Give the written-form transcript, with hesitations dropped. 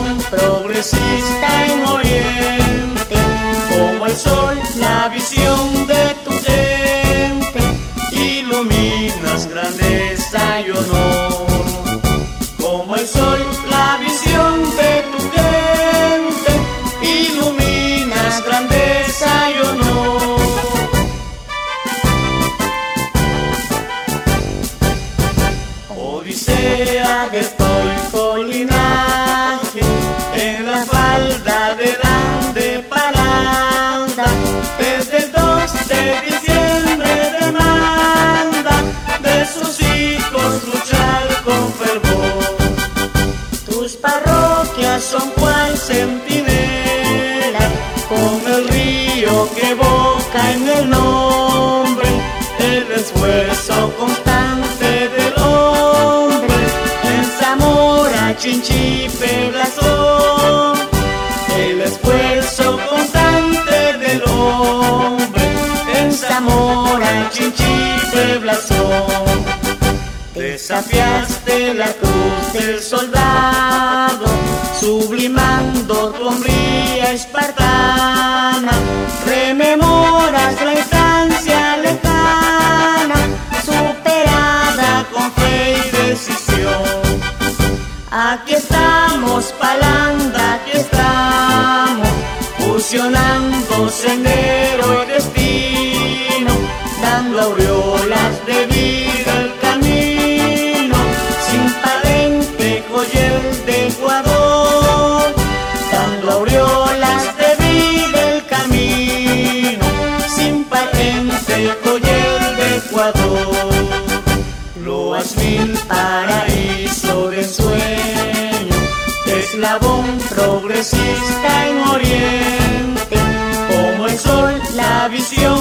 eslabón progresista en Oriente, como el sol, la visión de tu gente, iluminas grandeza y honor. Como el sol, la visión de tu gente, iluminas grandeza y honor. Odisea de estoico linaje, en la falda de grande Paranda, desde el 2 de diciembre demanda de sus hijos luchar con fervor. Tus parroquias son cual centinela, con el río que evoca en el nombre el esfuerzo constante del hombre. En Zamora, Chinchipe, Blasón, el esfuerzo constante del hombre. En Zamora, Chinchipe, Blasón. Desafiaste la cruz del soldado, sublimando tu hombría espartana. Rememoras la instancia lejana, superada con fe y decisión. Aquí estamos, Palanda, aquí estamos, fusionando sendero y destino, dando aureolas de vida al camino, sin patente, joyel de Ecuador, dando aureolas de vida el camino, sin patente, joyel de Ecuador. Loas mil, paraíso de ensueño, eslabón progresista en Oriente, como el sol, la visión